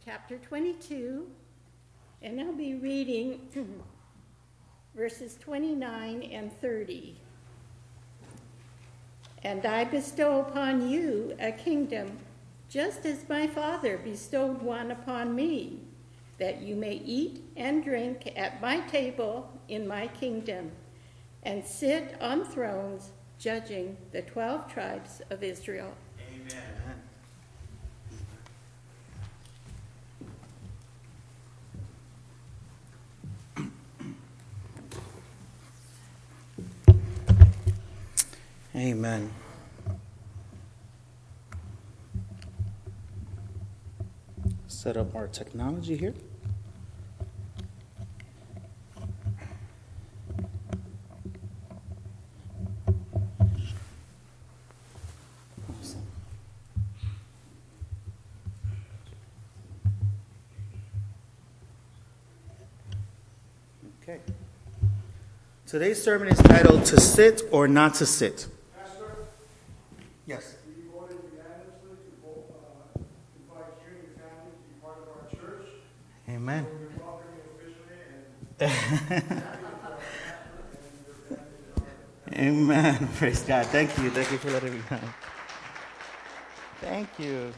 chapter 22, and I'll be reading verses 29 and 30. And I bestow upon you a kingdom, just as my Father bestowed one upon me, that you may eat and drink at my table in my kingdom, and sit on thrones judging the 12 tribes of Israel. Amen. Set up our technology here. Awesome. Okay. Today's sermon is titled "To Sit or Not to Sit." Yes. We voted unanimously to invite you and your family to be part of our church. Amen. So we're welcoming you officially and Amen. Praise God. Thank you. Thank you for letting me know. Thank you.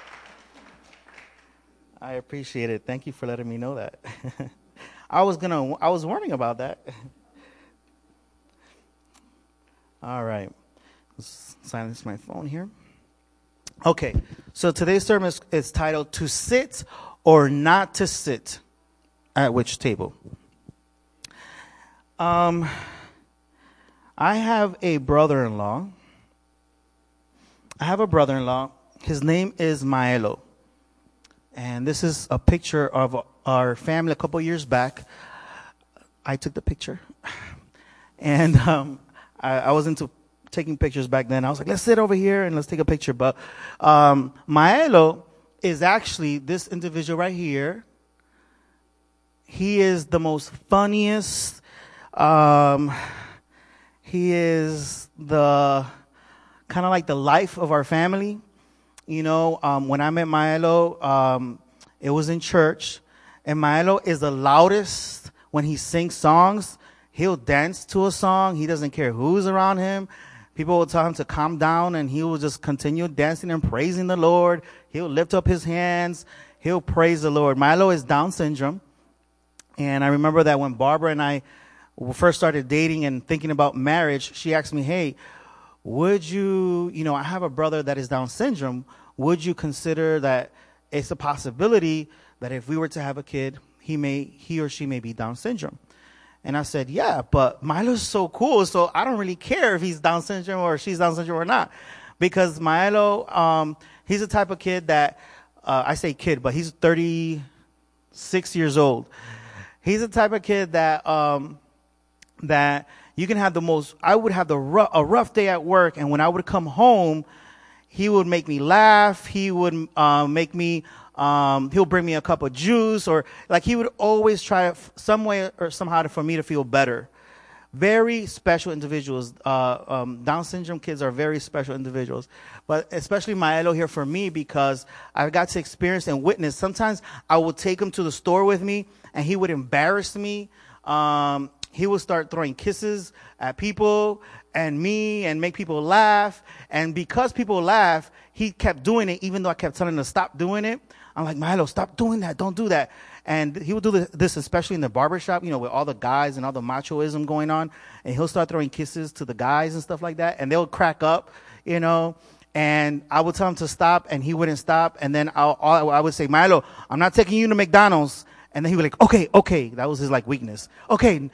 I appreciate it. Thank you for letting me know that. I was warning about that. All right. Let's silence my phone here. Okay. So today's sermon is titled "To Sit or Not to Sit." At which table? I have a brother-in-law. His name is Maelo. And this is a picture of our family a couple years back. I took the picture. And I was into taking pictures back then. I was like, let's sit over here and let's take a picture. But Maelo is actually this individual right here. He is the most funniest. He is the kind of like the life of our family. You know, when I met Maelo, it was in church. And Maelo is the loudest when he sings songs. He'll dance to a song. He doesn't care who's around him. People will tell him to calm down, and he will just continue dancing and praising the Lord. He'll lift up his hands. He'll praise the Lord. Maelo is Down syndrome. And I remember that when Barbara and I first started dating and thinking about marriage, she asked me, hey, would you, I have a brother that is Down syndrome. Would you consider that it's a possibility that if we were to have a kid, he or she may be Down syndrome? And I said, yeah, but Maelo's so cool, so I don't really care if he's Down syndrome or she's Down syndrome or not. Because Maelo, he's the type of kid that, I say kid, but he's 36 years old. He's the type of kid that that you can have I would have a rough day at work, and when I would come home, he would make me laugh. He would make me, he'll bring me a cup of juice, or like he would always try some way or somehow for me to feel better. Very special individuals. Down syndrome kids are very special individuals, but especially Maelo here for me, because I got to experience and witness. Sometimes I would take him to the store with me, and he would embarrass me. He would start throwing kisses at people and me and make people laugh. And because people laugh, he kept doing it, even though I kept telling him to stop doing it. I'm like, Maelo, stop doing that. Don't do that. And he would do this, especially in the barbershop, with all the guys and all the machoism going on. And he'll start throwing kisses to the guys and stuff like that. And they'll crack up, And I would tell him to stop, and he wouldn't stop. And then I would say, Maelo, I'm not taking you to McDonald's. And then he would okay. That was his weakness. Okay.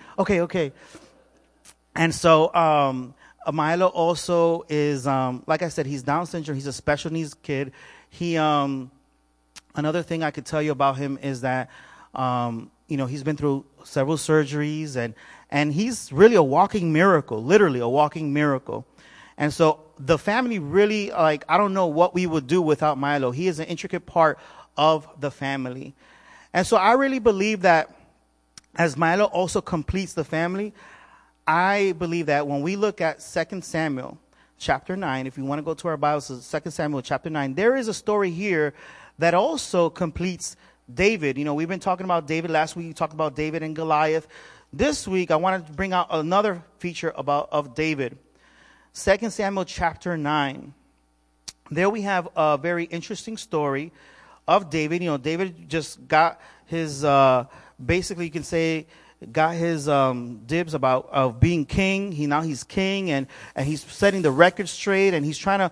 And so, Maelo also is, like I said, he's Down syndrome. He's a special needs kid. He, another thing I could tell you about him is that, he's been through several surgeries, and he's really a walking miracle, literally a walking miracle. And so the family really, I don't know what we would do without Maelo. He is an intricate part of the family. And so I really believe that as Maelo also completes the family, I believe that when we look at 2 Samuel chapter 9, if you want to go to our Bibles, 2 Samuel chapter 9, there is a story here that also completes David. You know, we've been talking about David. Last week we talked about David and Goliath. This week I wanted to bring out another feature of David. 2 Samuel chapter 9. There we have a very interesting story of David. You know, David just got his, basically you can say, got his dibs of being king. He's king, and he's setting the record straight, and he's trying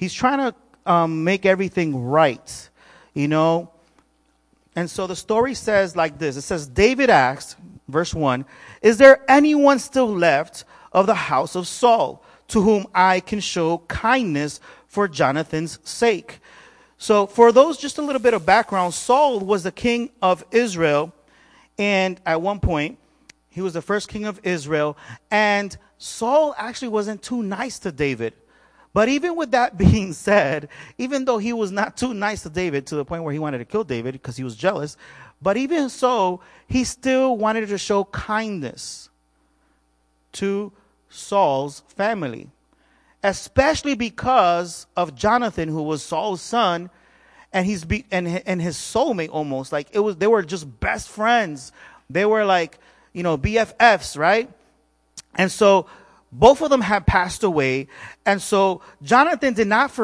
to make everything right, you know. And so the story says like this. It says, David asked, verse 1, "Is there anyone still left of the house of Saul to whom I can show kindness for Jonathan's sake?" So for those, just a little bit of background, Saul was the king of Israel. And at one point, he was the first king of Israel. And Saul actually wasn't too nice to David. But even with that being said, even though he was not too nice to David to the point where he wanted to kill David because he was jealous, but even so, he still wanted to show kindness to Saul's family, especially because of Jonathan, who was Saul's son, and and his soulmate almost. Like they were just best friends. They were like, you know, BFFs, right? And so both of them had passed away. And so David did not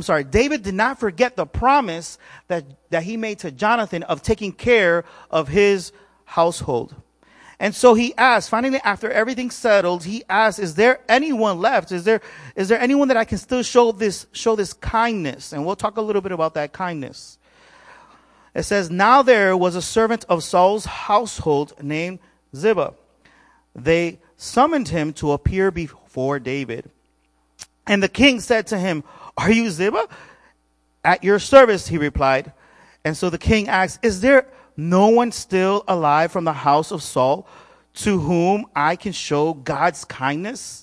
forget the promise that he made to Jonathan of taking care of his household. And so he asked, finally, after everything settled, he asked, "Is there anyone left? Is there anyone that I can still show this kindness?" And we'll talk a little bit about that kindness. It says, "Now there was a servant of Saul's household named Ziba. They summoned him to appear before David. And the king said to him, 'Are you Ziba?' 'At your service,' he replied. And so the king asked, 'Is there no one still alive from the house of Saul to whom I can show God's kindness?'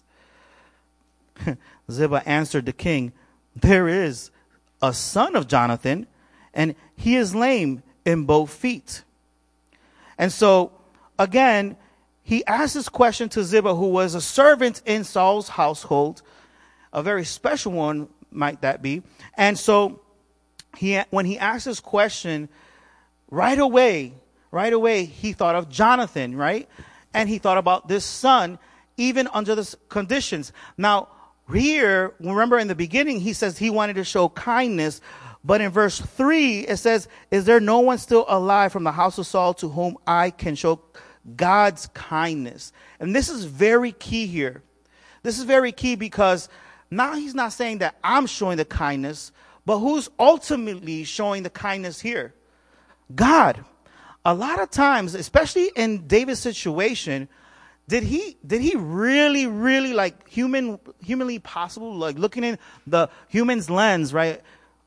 Ziba answered the king, 'There is a son of Jonathan, and he is lame in both feet.' And so, again, he asked this question to Ziba, who was a servant in Saul's household, a very special one might that be. And so when he asked this question, right away, he thought of Jonathan, right? And he thought about this son, even under the conditions. Now, here, remember in the beginning, he says he wanted to show kindness. But in verse 3, it says, "Is there no one still alive from the house of Saul to whom I can show God's kindness?" And this is very key here. This is very key because now he's not saying that I'm showing the kindness, but who's ultimately showing the kindness here? God. A lot of times, especially in David's situation, did he really, really, like humanly possible, like looking in the human's lens, right?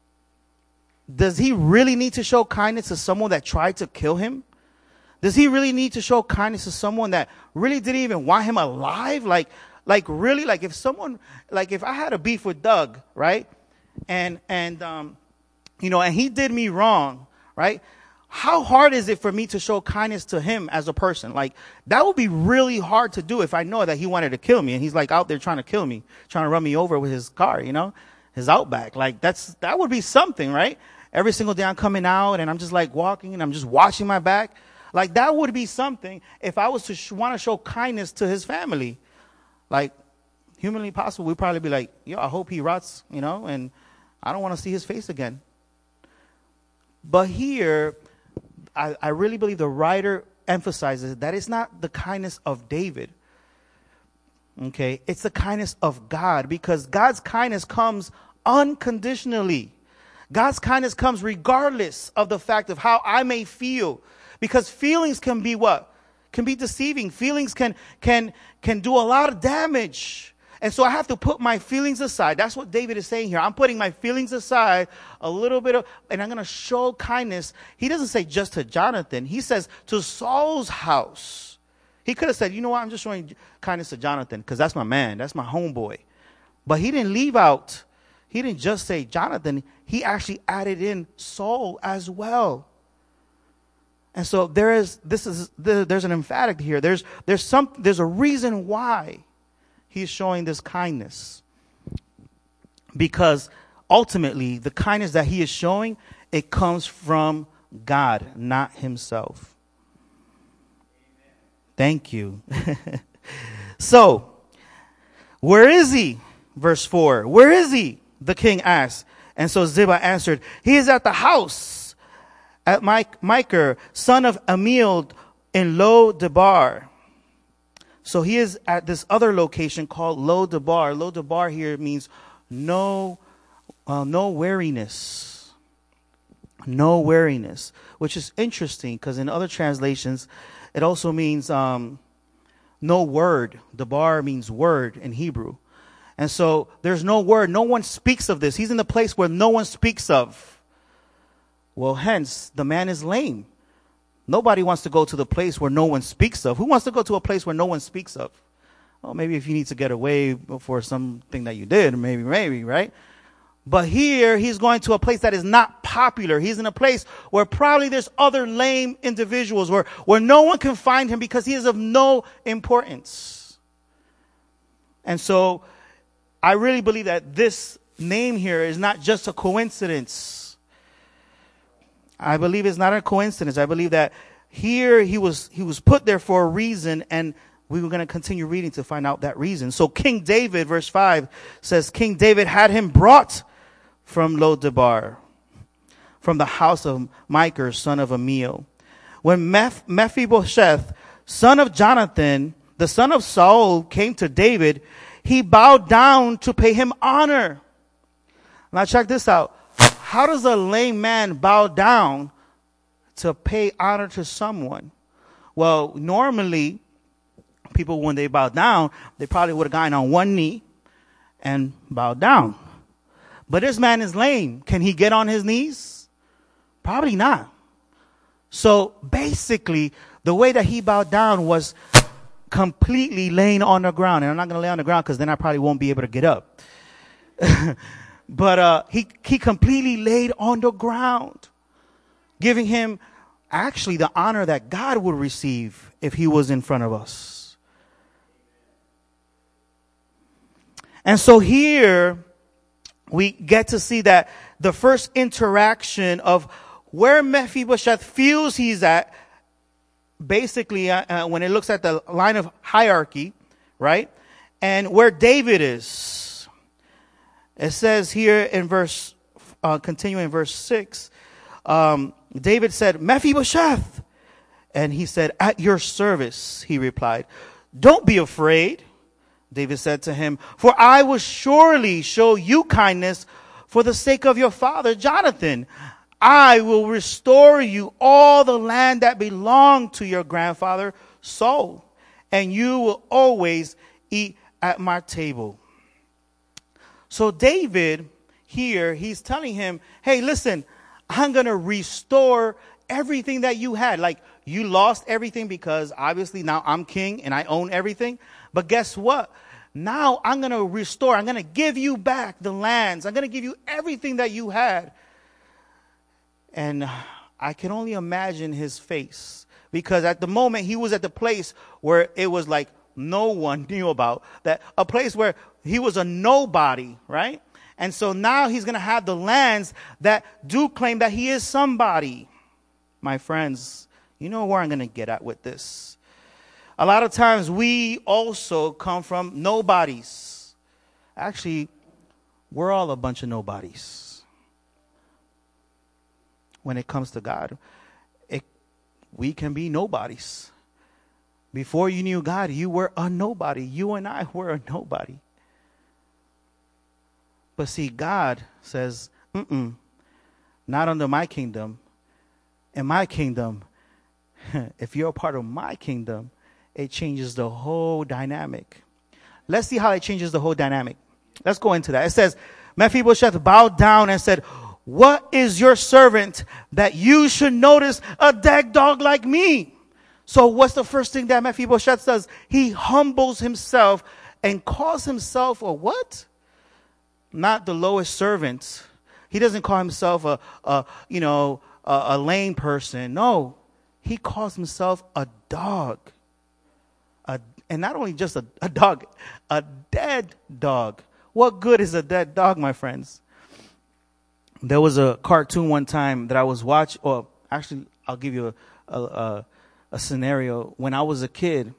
Does he really need to show kindness to someone that tried to kill him? Does he really need to show kindness to someone that really didn't even want him alive? Like really, like if I had a beef with Doug, right? And he did me wrong, right? How hard is it for me to show kindness to him as a person? Like, that would be really hard to do if I know that he wanted to kill me and he's like out there trying to kill me, trying to run me over with his car, his Outback. Like, that would be something, right? Every single day I'm coming out and I'm just like walking and I'm just watching my back. Like, that would be something if I was to want to show kindness to his family. Like, humanly possible, we'd probably be like, yo, I hope he rots, and I don't want to see his face again. But here, I really believe the writer emphasizes that it's not the kindness of David. Okay, it's the kindness of God, because God's kindness comes unconditionally. God's kindness comes regardless of the fact of how I may feel, because feelings can be what? Can be deceiving. Feelings can do a lot of damage. And so I have to put my feelings aside. That's what David is saying here. I'm putting my feelings aside a little bit and I'm going to show kindness. He doesn't say just to Jonathan. He says to Saul's house. He could have said, you know what? I'm just showing kindness to Jonathan because that's my man. That's my homeboy. But he didn't leave out. He didn't just say Jonathan. He actually added in Saul as well. And so there's an emphatic here. There's a reason why he's showing this kindness. Because ultimately, the kindness that he is showing It comes from God, not himself. Thank you. So, where is he? Verse 4. Where is he? The king asked. And so Ziba answered, he is at the house at Micah, son of Amiel in Lo Debar. So he is at this other location called Lo Debar. Lo Debar here means no weariness. No weariness, which is interesting because in other translations, it also means no word. Debar means word in Hebrew. And so there's no word. No one speaks of this. He's in the place where no one speaks of. Well, hence, the man is lame. Nobody wants to go to the place where no one speaks of. Who wants to go to a place where no one speaks of? Well, maybe if you need to get away for something that you did, maybe, right? But here, he's going to a place that is not popular. He's in a place where probably there's other lame individuals, where no one can find him because he is of no importance. And so, I really believe that this name here is not just a coincidence. I believe it's not a coincidence. I believe that here he was put there for a reason, and we were going to continue reading to find out that reason. So King David, verse 5, says, King David had him brought from Lo Debar, from the house of Micah, son of Amiel. When Mephibosheth, son of Jonathan, the son of Saul, came to David, he bowed down to pay him honor. Now check this out. How does a lame man bow down to pay honor to someone? Well, normally, people, when they bow down, they probably would have gotten on one knee and bowed down. But this man is lame. Can he get on his knees? Probably not. So basically, the way that he bowed down was completely laying on the ground. And I'm not going to lay on the ground because then I probably won't be able to get up. But he completely laid on the ground, giving him actually the honor that God would receive if he was in front of us. And so here we get to see that the first interaction of where Mephibosheth feels he's at, basically when it looks at the line of hierarchy, right? And where David is. It says here in continuing in verse 6, David said, Mephibosheth. And he said, at your service, he replied. Don't be afraid, David said to him, for I will surely show you kindness for the sake of your father, Jonathan. I will restore you all the land that belonged to your grandfather, Saul, and you will always eat at my table. So David here, he's telling him, hey, listen, I'm going to restore everything that you had. Like, you lost everything because obviously now I'm king and I own everything. But guess what? Now I'm going to restore. I'm going to give you back the lands. I'm going to give you everything that you had. And I can only imagine his face, because at the moment he was at the place where it was like no one knew about, that a place where he was a nobody, right? And so now he's going to have the lands that do claim that he is somebody. My friends, you know where I'm going to get at with this. A lot of times we also come from nobodies. Actually, we're all a bunch of nobodies. When it comes to God, we can be nobodies. Before you knew God, you were a nobody. You and I were a nobody. But see, God says, not under my kingdom. In my kingdom, if you're a part of my kingdom, it changes the whole dynamic. Let's see how it changes the whole dynamic. Let's go into that. It says, Mephibosheth bowed down and said, what is your servant that you should notice a dead dog like me? So what's the first thing that Mephibosheth does? He humbles himself and calls himself a what? Not the lowest servant. He doesn't call himself a lame person. No, he calls himself a dog. And not only just a dog, a dead dog. What good is a dead dog, my friends? there was a cartoon one time that I was watching, or actually, I'll give you a scenario. When I was a kid,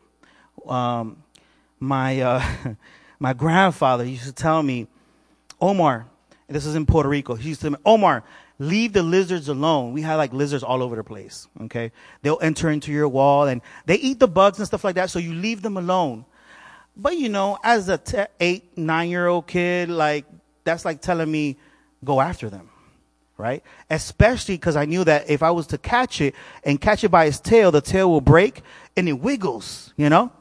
my my grandfather used to tell me, Omar, and this is in Puerto Rico, he used to tell me, Omar, leave the lizards alone. We had like lizards all over the place, okay? They'll enter into your wall, and they eat the bugs and stuff like that, so you leave them alone. But, you know, as a 8, 9-year-old kid, like, that's like telling me, go after them, right? Especially because I knew that if I was to catch it and catch it by its tail, the tail will break and it wiggles, you know?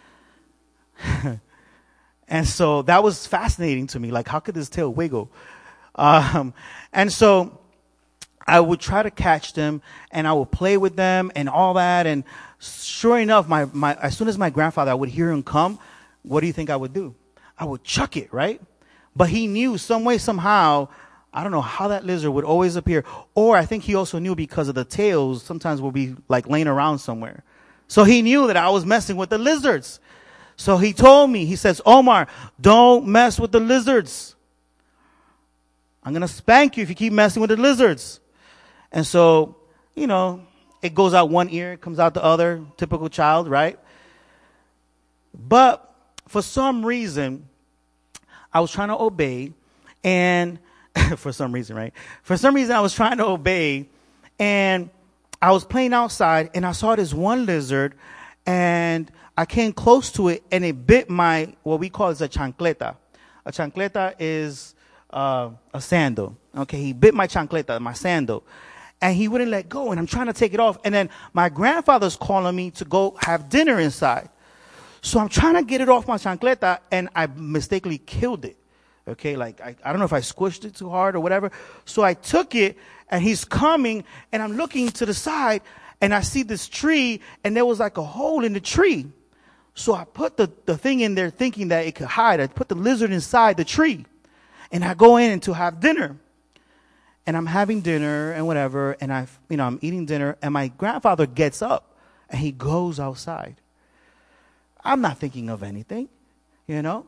And so that was fascinating to me. Like, how could this tail wiggle? And so I would try to catch them, and I would play with them and all that. And sure enough, as soon as my grandfather, I would hear him come, what do you think I would do? I would chuck it, right? But he knew some way, somehow, I don't know how that lizard would always appear. Or I think he also knew because of the tails, sometimes will be like laying around somewhere. So he knew that I was messing with the lizards. So he told me, he says, Omar, don't mess with the lizards. I'm going to spank you if you keep messing with the lizards. And so, you know, it goes out one ear, it comes out the other, typical child, right? But for some reason, I was trying to obey, and for some reason, right? For some reason, I was trying to obey, and I was playing outside, and I saw this one lizard, and I came close to it, and it bit my, what we call is a chancleta. A chancleta is a sandal. Okay, he bit my chancleta, my sandal, and he wouldn't let go, and I'm trying to take it off, and then my grandfather's calling me to go have dinner inside. So I'm trying to get it off my chancleta, and I mistakenly killed it. Okay, like, I don't know if I squished it too hard or whatever. So I took it, and he's coming, and I'm looking to the side, and I see this tree, and there was like a hole in the tree. So I put the thing in there thinking that it could hide. I put the lizard inside the tree, and I go in to have dinner. And I'm having dinner and whatever, and I'm eating dinner, and my grandfather gets up, and he goes outside. I'm not thinking of anything, you know.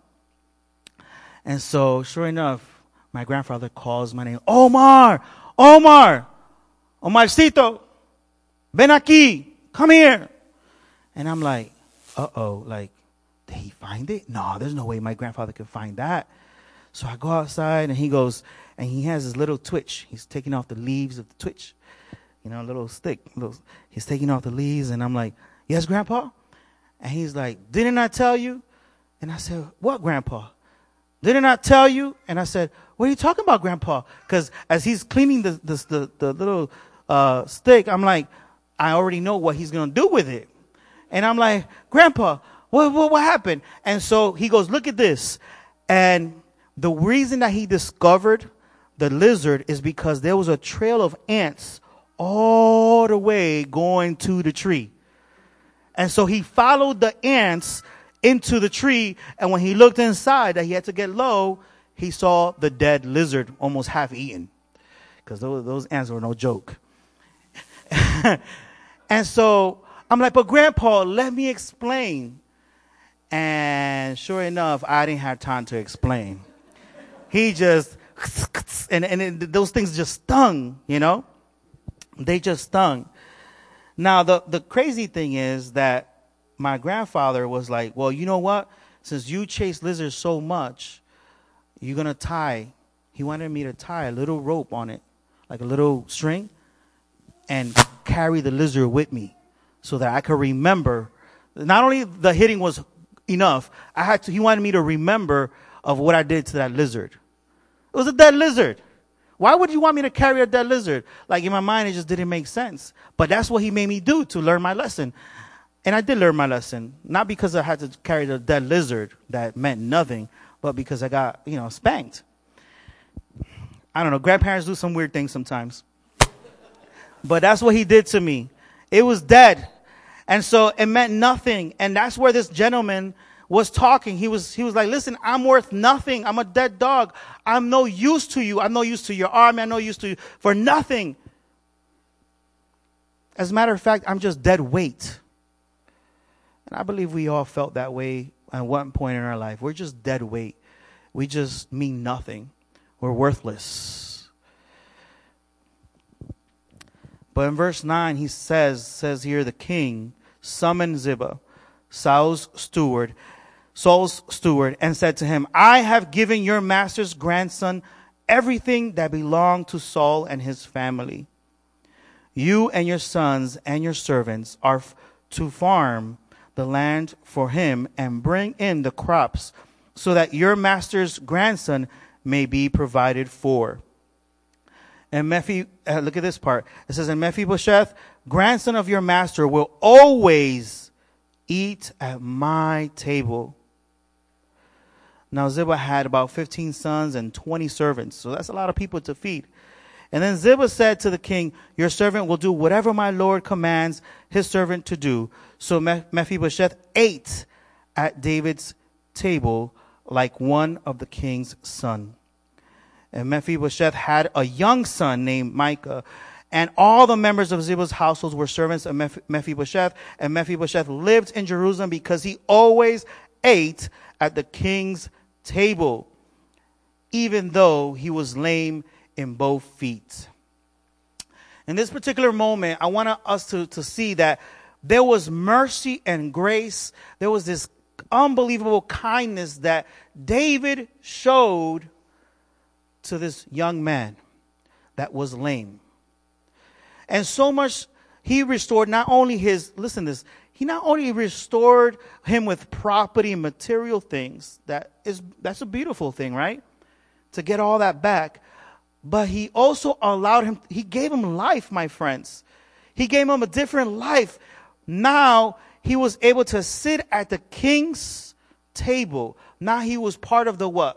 And so, sure enough, my grandfather calls my name. Omar! Omar! Omarcito! Ven aquí! Come here! And I'm like, uh-oh, like, did he find it? No, there's no way my grandfather could find that. So I go outside, and he goes, and he has his little twitch. He's taking off the leaves of the twitch. You know, a little stick. He's taking off the leaves, and I'm like, yes, Grandpa? And he's like, didn't I tell you? And I said, what, Grandpa? Didn't I tell you? And I said, what are you talking about, Grandpa? Because as he's cleaning the little stick, I'm like, I already know what he's going to do with it. And I'm like, Grandpa, what happened? And so he goes, look at this. And the reason that he discovered the lizard is because there was a trail of ants all the way going to the tree. And so he followed the ants into the tree, and when he looked inside that he had to get low, he saw the dead lizard almost half eaten. Because those ants were no joke. And so I'm like, but Grandpa, let me explain. And sure enough, I didn't have time to explain. He just, those things just stung, you know. They just stung. Now, the crazy thing is that my grandfather was like, well, you know what? Since you chase lizards so much, you're going to tie. He wanted me to tie a little rope on it, like a little string, and carry the lizard with me so that I could remember. Not only the hitting was enough, he wanted me to remember of what I did to that lizard. It was a dead lizard. Why would you want me to carry a dead lizard? Like, in my mind, it just didn't make sense. But that's what he made me do to learn my lesson. And I did learn my lesson. Not because I had to carry the dead lizard that meant nothing, but because I got, spanked. I don't know. Grandparents do some weird things sometimes. But that's what he did to me. It was dead. And so it meant nothing. And that's where this gentleman was talking. He was like, listen, I'm worth nothing. I'm a dead dog. I'm no use to you. I'm no use to your army. I'm no use to you for nothing. As a matter of fact, I'm just dead weight. And I believe we all felt that way at one point in our life. We're just dead weight. We just mean nothing. We're worthless. But in verse 9, he says here, the king summoned Ziba, Saul's steward, and said to him, I have given your master's grandson everything that belonged to Saul and his family. You and your sons and your servants are to farm the land for him and bring in the crops so that your master's grandson may be provided for. And look at this part. It says, and Mephibosheth, grandson of your master, will always eat at my table. Now Ziba had about 15 sons and 20 servants. So that's a lot of people to feed. And then Ziba said to the king, your servant will do whatever my lord commands his servant to do. So Mephibosheth ate at David's table like one of the king's son. And Mephibosheth had a young son named Micah. And all the members of Ziba's household were servants of Mephibosheth. And Mephibosheth lived in Jerusalem because he always ate at the king's table, even though he was lame in both feet. In this particular moment, I want us to see that there was mercy and grace. There was this unbelievable kindness that David showed to this young man that was lame. And so much, he restored not only he not only restored him with property and material things, that's a beautiful thing, right? To get all that back. But he also he gave him life, my friends. He gave him a different life. Now he was able to sit at the king's table. Now he was part of the what?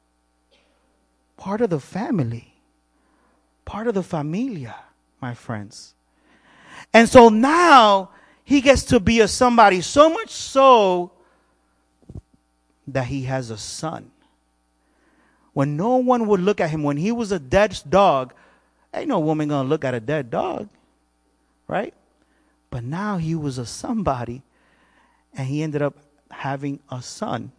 Part of the family. Part of the familia, my friends. And so now he gets to be a somebody, so much so that he has a son. When no one would look at him, when he was a dead dog, ain't no woman gonna look at a dead dog, right? But now he was a somebody, and he ended up having a son.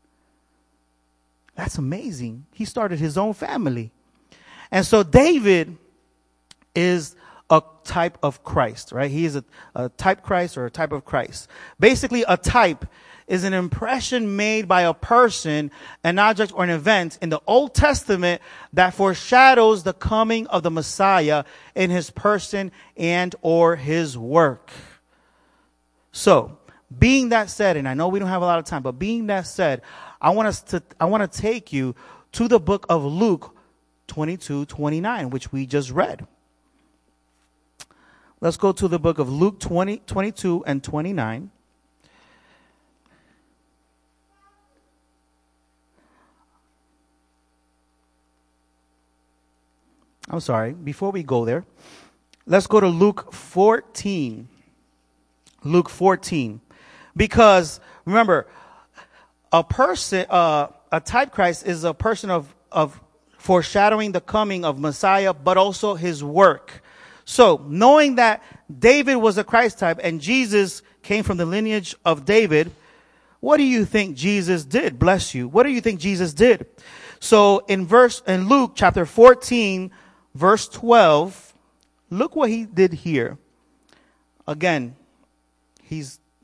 That's amazing. He started his own family. And so David is a type of Christ, right? He is a type Christ or a type of Christ. Basically, a type is an impression made by a person, an object, or an event in the Old Testament that foreshadows the coming of the Messiah in his person and or his work. So, being that said, and I know we don't have a lot of time, but being that said, I want to take you to the book of Luke 22:29, which we just read. Let's go to the book of Luke 22 and 29. I'm sorry, before we go there, let's go to Luke 14. Luke 14. Because, remember, a type Christ is a person of foreshadowing the coming of Messiah, but also his work. So, knowing that David was a Christ type and Jesus came from the lineage of David, what do you think Jesus did? Bless you. What do you think Jesus did? So, in Luke chapter 14, verse 12, look what he did here. Again, he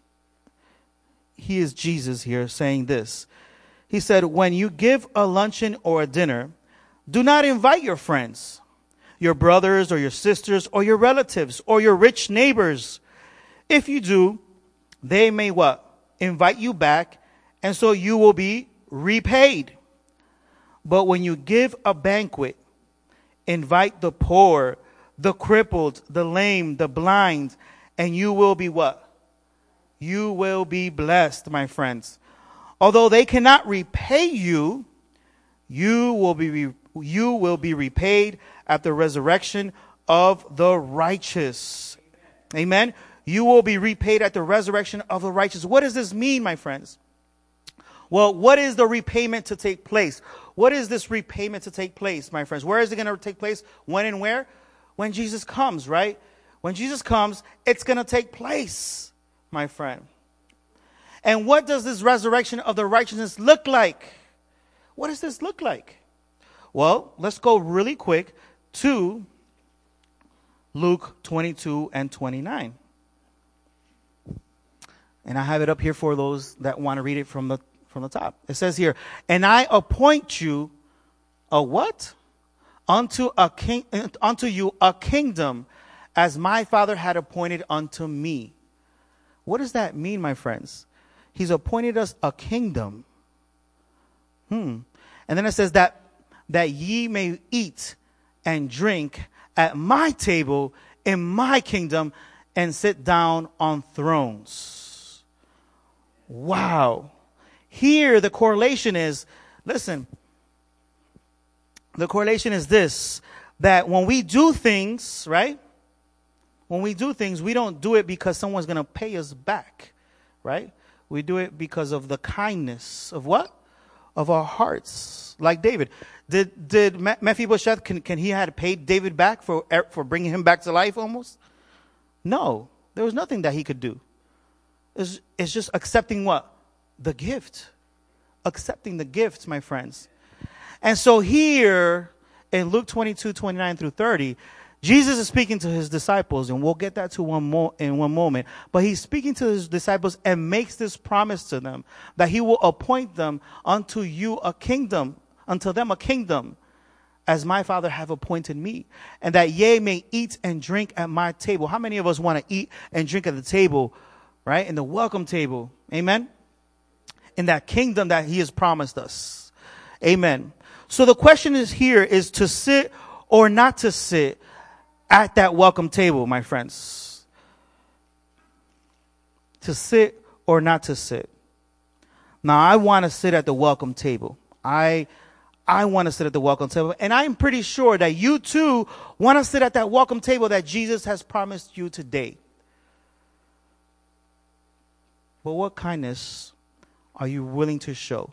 is Jesus here saying this. He said, when you give a luncheon or a dinner, do not invite your friends, your brothers or your sisters or your relatives or your rich neighbors. If you do, they may what? Invite you back, and so you will be repaid. But when you give a banquet, invite the poor, the crippled, the lame, the blind, and you will be what? You will be blessed, my friends. Although they cannot repay you, you will be repaid at the resurrection of the righteous. Amen. You will be repaid at the resurrection of the righteous. What does this mean, my friends? Well, what is the repayment to take place? What is this repayment to take place, my friends? Where is it going to take place? When and where? When Jesus comes, right? When Jesus comes, it's going to take place, my friend. And what does this resurrection of the righteousness look like? What does this look like? Well, let's go really quick to Luke 22 and 29. And I have it up here for those that want to read it from the top. It says here, and I appoint you a what? Unto you a kingdom, as my Father had appointed unto me. What does that mean, my friends? He's appointed us a kingdom. And then it says that ye may eat and drink at my table in my kingdom and sit down on thrones. Wow. Here the correlation is, listen, the correlation is this, that when we do things, right? When we do things, we don't do it because someone's going to pay us back, right? We do it because of the kindness of what? Of our hearts. Like David. Did Mephibosheth, can he had paid David back for bringing him back to life almost? No. There was nothing that he could do. It's just accepting what? The gift. Accepting the gift, my friends. And so here in Luke 22, 29 through 30, Jesus is speaking to his disciples, and we'll get that to in one moment. But he's speaking to his disciples and makes this promise to them that he will appoint them unto you a kingdom, unto them a kingdom, as my Father have appointed me, and that ye may eat and drink at my table. How many of us want to eat and drink at the table, right? In the welcome table. Amen. In that kingdom that he has promised us. Amen. So the question is here is to sit or not to sit at that welcome table, my friends. To sit or not to sit. Now, I want to sit at the welcome table. I want to sit at the welcome table. And I'm pretty sure that you too want to sit at that welcome table that Jesus has promised you today. But what kindness are you willing to show?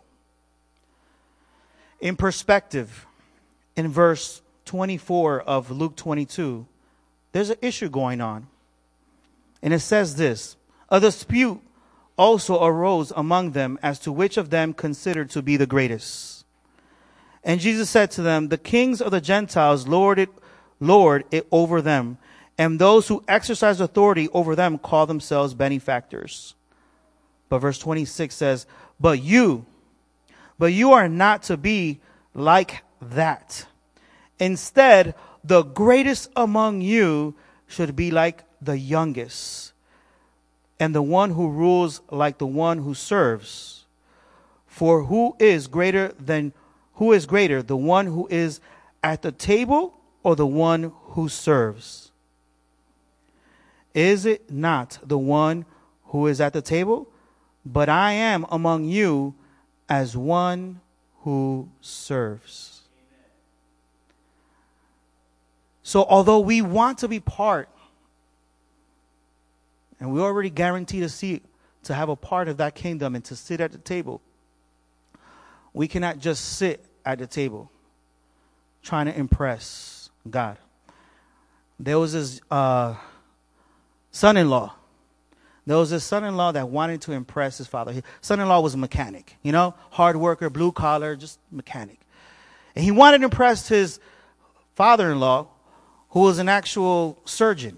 In perspective, in verse 24 of Luke 22, there's an issue going on. And it says this, a dispute also arose among them as to which of them considered to be the greatest. And Jesus said to them, the kings of the Gentiles lord it over them, and those who exercise authority over them call themselves benefactors. But verse 26 says, but you are not to be like that. Instead, the greatest among you should be like the youngest, and the one who rules like the one who serves. For who is greater, the one who is at the table or the one who serves? Is it not the one who is at the table? But I am among you as one who serves. So although we want to be part, and we already guarantee to have a part of that kingdom and to sit at the table, we cannot just sit at the table trying to impress God. There was this son-in-law. There was this son-in-law that wanted to impress his father. His son-in-law was a mechanic, hard worker, blue collar, just mechanic. And he wanted to impress his father-in-law, who was an actual surgeon,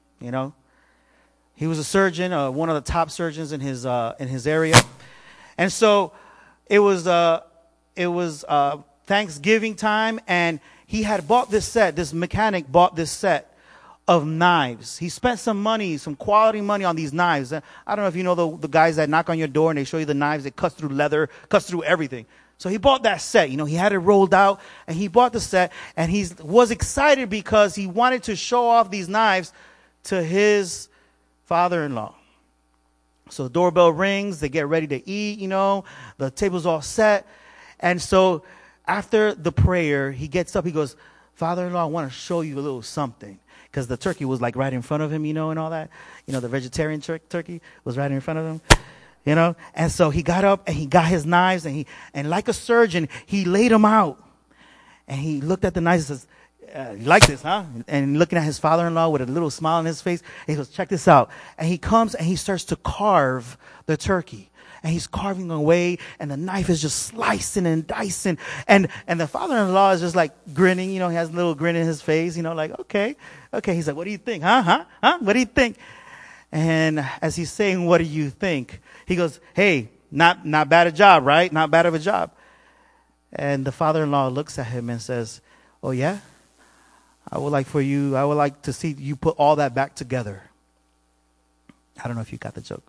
He was a surgeon, one of the top surgeons in his area. And so it was Thanksgiving time, and he had bought this set. This mechanic bought this set of knives. He spent some money, some quality money on these knives. I don't know if you know the guys that knock on your door and they show you the knives that cuts through leather, cuts through everything. So he bought that set. He had it rolled out, and he bought the set, and he was excited because he wanted to show off these knives to his father-in-law. So the doorbell rings, they get ready to eat, the table's all set. And so after the prayer, he gets up, he goes, Father-in-law, I want to show you a little something. Because the turkey was like right in front of him, and all that. The vegetarian turkey was right in front of him, And so he got up and he got his knives and like a surgeon, he laid them out. And he looked at the knives and says, you like this, huh? And looking at his father-in-law with a little smile on his face, and he goes, check this out. And he comes and he starts to carve the turkey. and he's carving away, and the knife is just slicing and dicing. And the father-in-law is just like grinning, he has a little grin in his face, like, okay. He's like, what do you think? Huh? What do you think? And as he's saying, what do you think? He goes, hey, not bad a job, right? Not bad of a job. And the father-in-law looks at him and says, oh yeah? I would like to see you put all that back together. I don't know if you got the joke.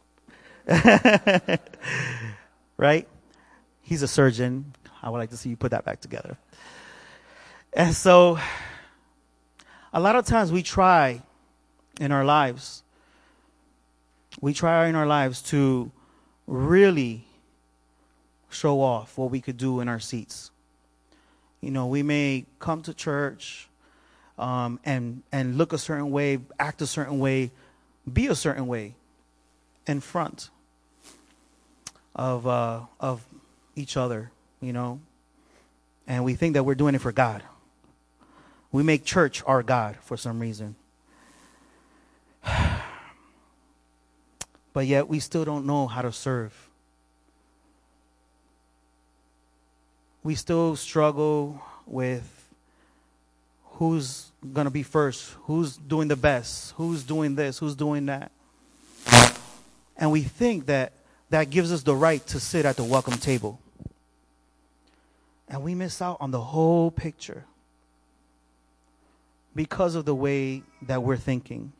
Right? He's a surgeon. I would like to see you put that back together. And so, a lot of times we try in our lives to really show off what we could do in our seats. We may come to church and look a certain way, act a certain way, be a certain way in front of each other, and we think that we're doing it for God. We make church our God for some reason. But yet we still don't know how to serve. We still struggle with who's going to be first, who's doing the best, who's doing this, who's doing that. And we think that gives us the right to sit at the welcome table. And we miss out on the whole picture because of the way that we're thinking.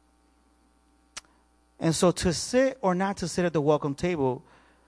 And so to sit or not to sit at the welcome table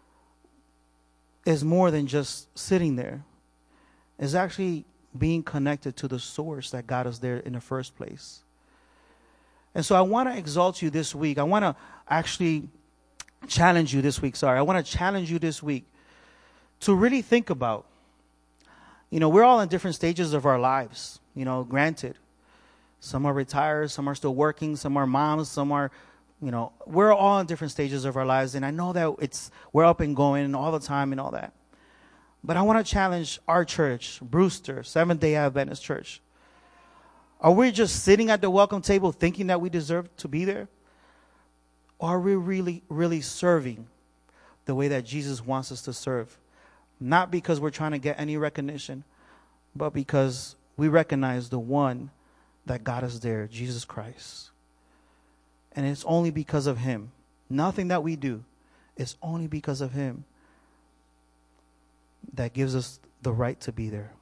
is more than just sitting there. It's actually being connected to the source that got us there in the first place. And so I want to exalt you this week. I want to actually challenge you this week. I want to challenge you this week to really think about, we're all in different stages of our lives. Granted, some are retired, some are still working, some are moms, some are, we're all in different stages of our lives. And I know that we're up and going all the time and all that. But I want to challenge our church, Brewster, Seventh-day Adventist Church. Are we just sitting at the welcome table thinking that we deserve to be there? Or are we really, really serving the way that Jesus wants us to serve? Not because we're trying to get any recognition, but because we recognize the one that got us there, Jesus Christ. And it's only because of him. Nothing that we do. It's only because of him that gives us the right to be there.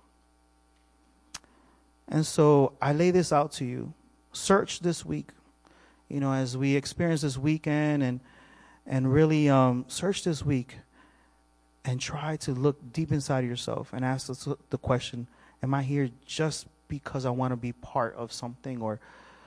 And so I lay this out to you. Search this week, as we experience this weekend, and really search this week and try to look deep inside of yourself and ask the question, am I here just because I want to be part of something, or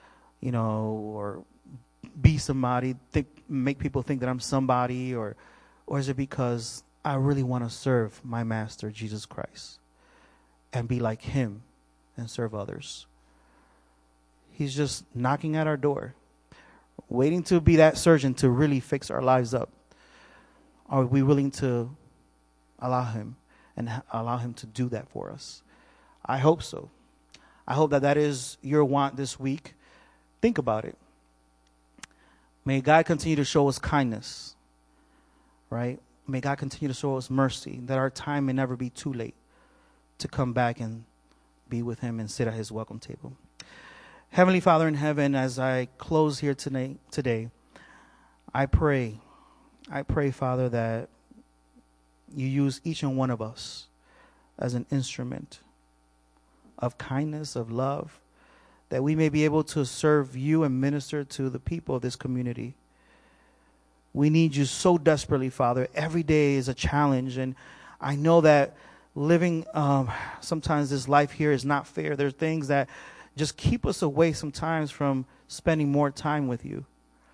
be somebody, make people think that I'm somebody, or is it because I really want to serve my master, Jesus Christ, and be like him and serve others? He's just knocking at our door, waiting to be that surgeon to really fix our lives up. Are we willing to allow him to do that for us? I hope so. I hope that is your want this week. Think about it. May God continue to show us kindness, right? May God continue to show us mercy, that our time may never be too late to come back and be with him and sit at his welcome table. Heavenly Father in heaven, as I close here today, I pray, Father, that you use each and one of us as an instrument of kindness, of love, that we may be able to serve you and minister to the people of this community. We need you so desperately, Father. Every day is a challenge, and I know that living sometimes this life here is not fair. There's things that just keep us away sometimes from spending more time with you.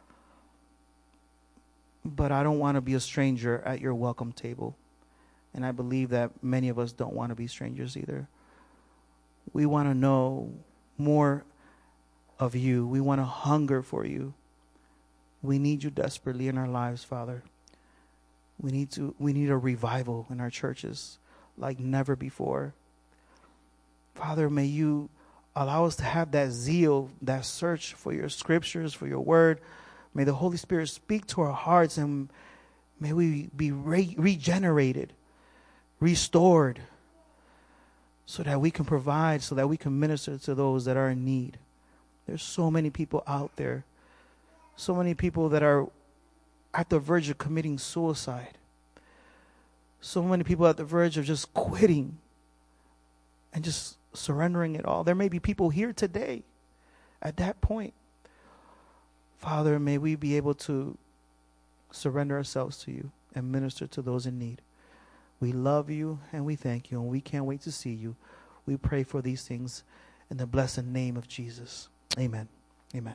But I don't want to be a stranger at your welcome table. And I believe that many of us don't want to be strangers either. We want to know more of you. We want to hunger for you. We need you desperately in our lives, Father. We need a revival in our churches like never before. Father, may you allow us to have that zeal, that search for your scriptures, for your word. May the Holy Spirit speak to our hearts, and May we be regenerated, restored, so that we can provide, so that we can minister to those that are in need. There's so many people out there, so many people that are at the verge of committing suicide, so many people at the verge of just quitting and just surrendering it all. There may be people here today at that point. Father, may we be able to surrender ourselves to you and minister to those in need. We love you and we thank you, and we can't wait to see you. We pray for these things in the blessed name of Jesus. Amen. Amen.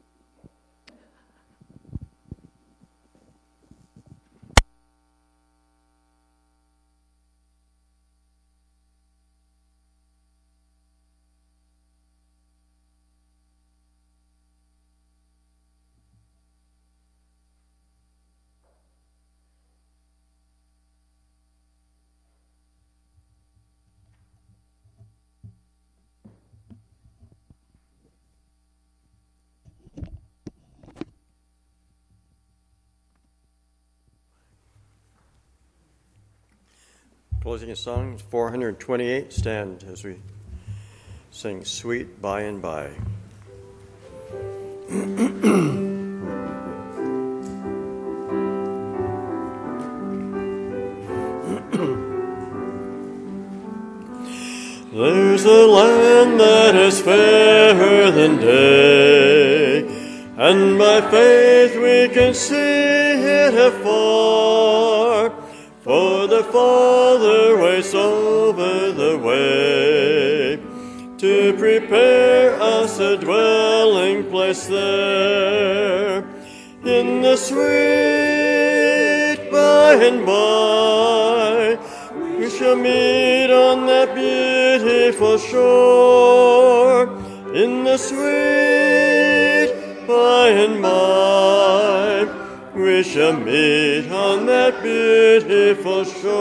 Closing of song 428, stand as we sing Sweet By and By. There's a land that is fairer than day, and by faith we can see it afar. For the Father waits over the way to prepare us a dwelling place there. In the sweet by and by, we shall meet on that beautiful shore. In the sweet by and by, we shall meet on that beautiful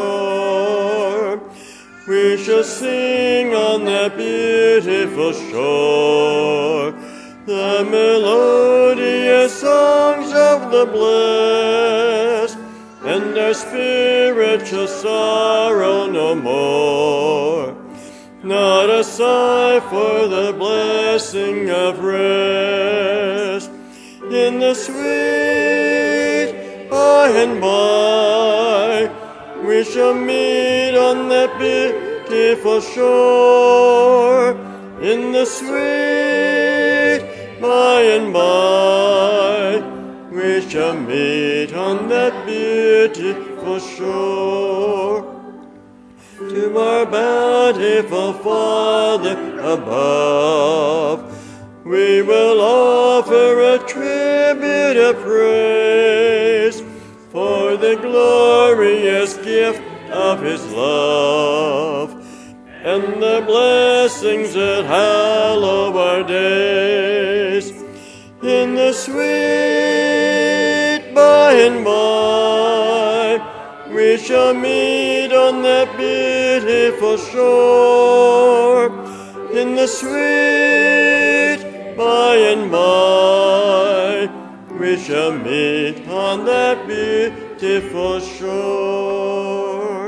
shore. We shall sing on that beautiful shore the melodious songs of the blessed, and our spirit shall sorrow no more. Not a sigh for the blessing of rest. In the sweet by and by, we shall meet on that beautiful shore. In the sweet by and by, we shall meet on that beautiful shore. To our bountiful Father above, we will offer a tribute of praise for the glorious gift of His love and the blessings that hallow our days. In the sweet by and by, we shall meet on that beautiful shore. In the sweet by and by, we shall meet on that beautiful shore.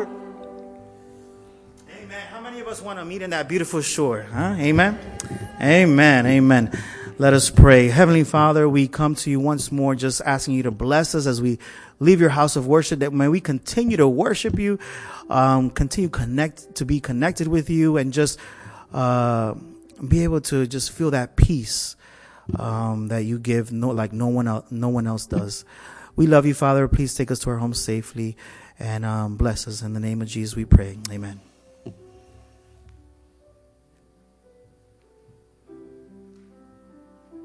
Amen. How many of us want to meet in that beautiful shore? Huh? Amen. Amen. Amen. Let us pray. Heavenly Father, we come to you once more just asking you to bless us as we leave your house of worship, that may we continue to worship you, continue to be connected with you, and just be able to just feel that peace that you give, like no one else does. We love you, Father. Please take us to our home safely and bless us. In the name of Jesus we pray. Amen.